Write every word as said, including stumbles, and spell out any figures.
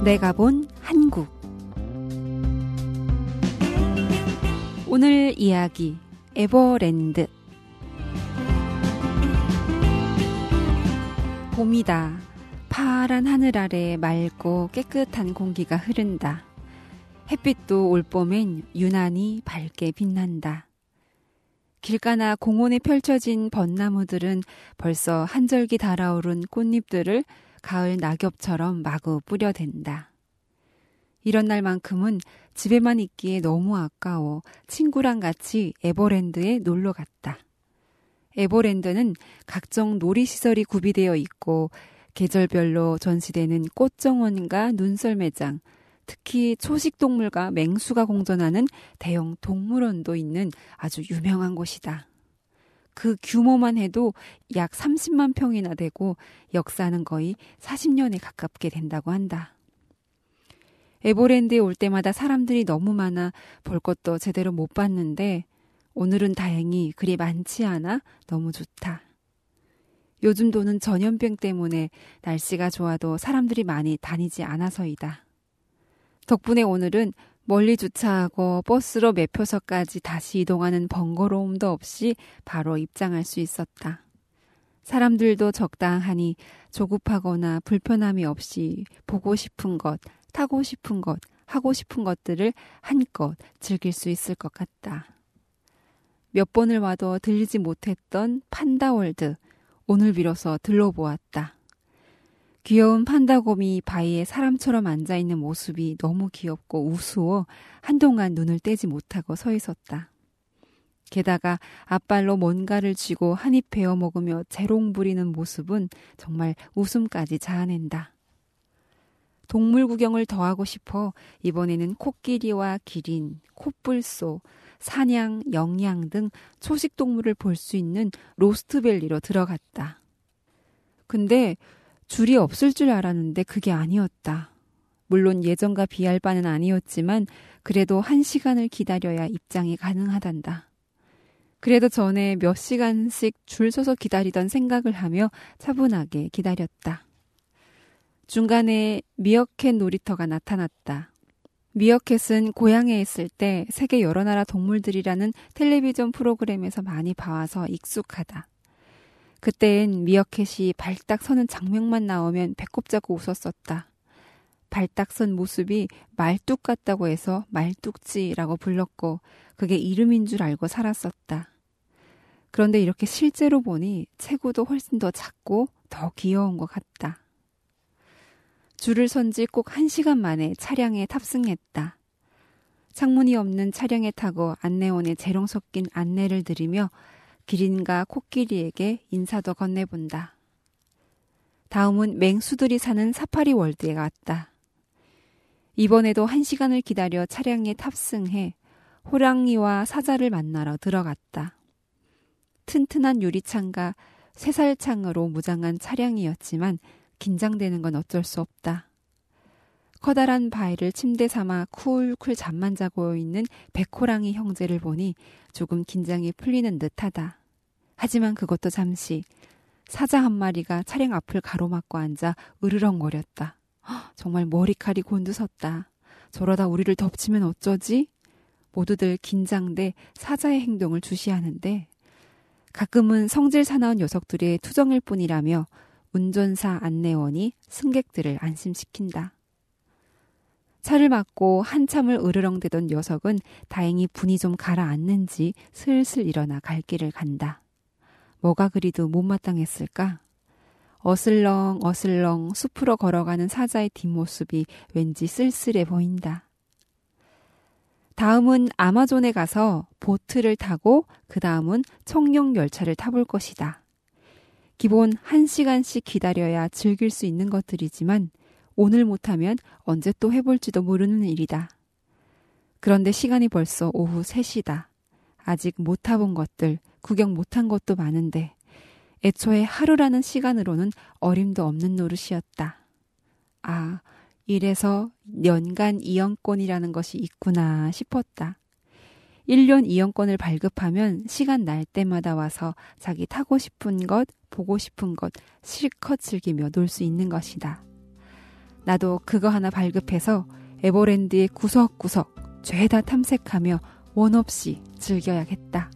내가 본 한국. 오늘 이야기 에버랜드. 봄이다. 파란 하늘 아래 맑고 깨끗한 공기가 흐른다. 햇빛도 올 봄엔 유난히 밝게 빛난다. 길가나 공원에 펼쳐진 벚나무들은 벌써 한 절기 달아오른 꽃잎들을 가을 낙엽처럼 마구 뿌려댄다. 이런 날만큼은 집에만 있기에 너무 아까워 친구랑 같이 에버랜드에 놀러 갔다. 에버랜드는 각종 놀이시설이 구비되어 있고 계절별로 전시되는 꽃정원과 눈썰매장, 특히 초식동물과 맹수가 공존하는 대형 동물원도 있는 아주 유명한 곳이다. 그 규모만 해도 약 삼십만 평이나 되고 역사는 거의 사십 년에 가깝게 된다고 한다. 에버랜드에 올 때마다 사람들이 너무 많아 볼 것도 제대로 못 봤는데 오늘은 다행히 그리 많지 않아 너무 좋다. 요즘 도는 전염병 때문에 날씨가 좋아도 사람들이 많이 다니지 않아서이다. 덕분에 오늘은 멀리 주차하고 버스로 매표소까지 다시 이동하는 번거로움도 없이 바로 입장할 수 있었다. 사람들도 적당하니 조급하거나 불편함이 없이 보고 싶은 것, 타고 싶은 것, 하고 싶은 것들을 한껏 즐길 수 있을 것 같다. 몇 번을 와도 들리지 못했던 판다월드, 오늘 비로소 들러보았다. 귀여운 판다곰이 바위에 사람처럼 앉아있는 모습이 너무 귀엽고 우스워 한동안 눈을 떼지 못하고 서 있었다. 게다가 앞발로 뭔가를 쥐고 한 입 베어 먹으며 재롱 부리는 모습은 정말 웃음까지 자아낸다. 동물 구경을 더 하고 싶어 이번에는 코끼리와 기린, 콧불소, 사냥, 영양 등 초식동물을 볼 수 있는 로스트밸리로 들어갔다. 근데 줄이 없을 줄 알았는데 그게 아니었다. 물론 예전과 비할 바는 아니었지만 그래도 한 시간을 기다려야 입장이 가능하단다. 그래도 전에 몇 시간씩 줄 서서 기다리던 생각을 하며 차분하게 기다렸다. 중간에 미어캣 놀이터가 나타났다. 미어캣은 고향에 있을 때 세계 여러 나라 동물들이라는 텔레비전 프로그램에서 많이 봐와서 익숙하다. 그때엔 미어캣이 발딱 서는 장면만 나오면 배꼽 잡고 웃었었다. 발딱 선 모습이 말뚝 같다고 해서 말뚝지라고 불렀고 그게 이름인 줄 알고 살았었다. 그런데 이렇게 실제로 보니 체구도 훨씬 더 작고 더 귀여운 것 같다. 줄을 선 지 꼭 한 시간 만에 차량에 탑승했다. 창문이 없는 차량에 타고 안내원의 재롱 섞인 안내를 들으며 기린과 코끼리에게 인사도 건네본다. 다음은 맹수들이 사는 사파리 월드에 갔다. 이번에도 한 시간을 기다려 차량에 탑승해 호랑이와 사자를 만나러 들어갔다. 튼튼한 유리창과 쇠살창으로 무장한 차량이었지만 긴장되는 건 어쩔 수 없다. 커다란 바위를 침대 삼아 쿨쿨 잠만 자고 있는 백호랑이 형제를 보니 조금 긴장이 풀리는 듯하다. 하지만 그것도 잠시. 사자 한 마리가 차량 앞을 가로막고 앉아 으르렁거렸다. 허, 정말 머리칼이 곤두섰다. 저러다 우리를 덮치면 어쩌지? 모두들 긴장돼 사자의 행동을 주시하는데 가끔은 성질 사나운 녀석들의 투정일 뿐이라며 운전사 안내원이 승객들을 안심시킨다. 차를 막고 한참을 으르렁대던 녀석은 다행히 분이 좀 가라앉는지 슬슬 일어나 갈 길을 간다. 뭐가 그리도 못마땅했을까? 어슬렁 어슬렁 숲으로 걸어가는 사자의 뒷모습이 왠지 쓸쓸해 보인다. 다음은 아마존에 가서 보트를 타고 그 다음은 청룡 열차를 타볼 것이다. 기본 한 시간씩 기다려야 즐길 수 있는 것들이지만 오늘 못하면 언제 또 해볼지도 모르는 일이다. 그런데 시간이 벌써 오후 세 시다. 아직 못 타본 것들, 구경 못한 것도 많은데 애초에 하루라는 시간으로는 어림도 없는 노릇이었다. 아, 이래서 연간 이용권이라는 것이 있구나 싶었다. 일 년 이용권을 발급하면 시간 날 때마다 와서 자기 타고 싶은 것, 보고 싶은 것 실컷 즐기며 놀 수 있는 것이다. 나도 그거 하나 발급해서 에버랜드의 구석구석 죄다 탐색하며 원 없이 즐겨야겠다.